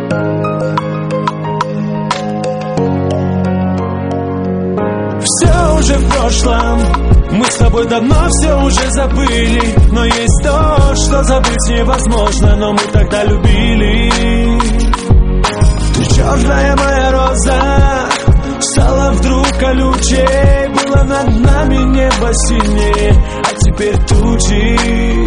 Все уже в прошлом, мы с тобой давно все уже забыли. Но есть то, что забыть невозможно, но мы тогда любили. Ты черная моя роза, стала вдруг колючей. Было над нами небо синее, а теперь тучи.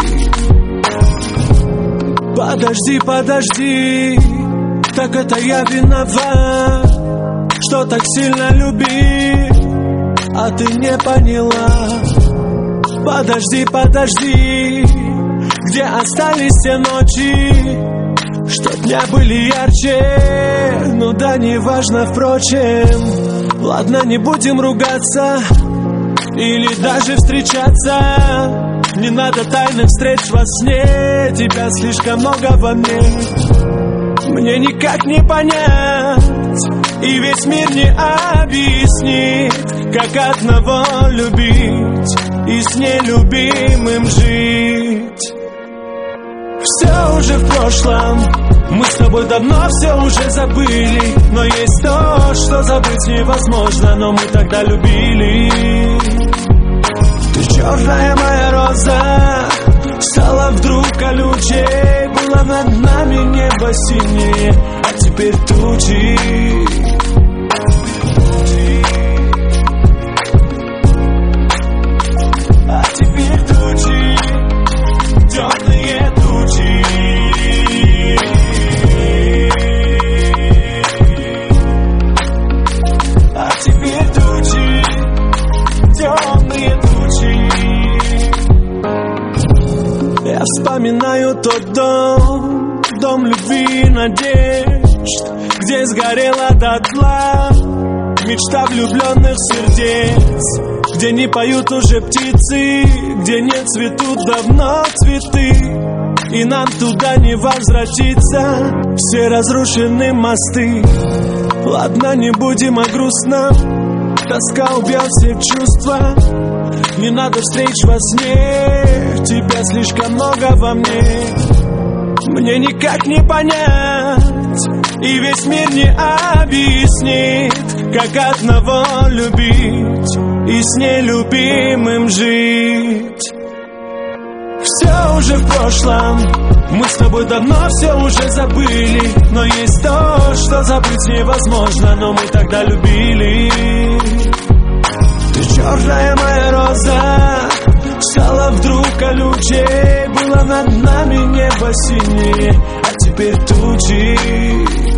Подожди, подожди, так это я виноват, что так сильно любил, а ты не поняла. Подожди, подожди, где остались те ночи, что дня были ярче? Ну да, неважно, впрочем. Ладно, не будем ругаться или даже встречаться. Не надо тайных встреч во сне, тебя слишком много во мне. Мне никак не понять, и весь мир не объяснит, как одного любить и с нелюбимым жить. Все уже в прошлом, мы с тобой давно все уже забыли. Но есть то, что забыть невозможно, но мы тогда любили. Ты черная моя роза, стала вдруг колючей. Было над нами небо синее, а теперь тучи. А теперь тучи, темные тучи. А теперь тучи, темные тучи. Я вспоминаю тот дом, дом любви и надежд, где сгорела дотла мечта влюбленных сердец, где не поют уже птицы, где не цветут давно цветы, и нам туда не возвратиться. Все разрушены мосты. Ладно, не будем о грустном, тоска убьет все чувства. Не надо встреч во сне, тебя слишком много во мне. Мне никак не понять, и весь мир не объяснит, как одного любить и с нелюбимым жить. Все уже в прошлом, мы с тобой давно все уже забыли. Но есть то, что забыть невозможно, но мы тогда любили. Ты черная моя роза, стала вдруг колючей. Было над нами небо синее, а теперь тучи.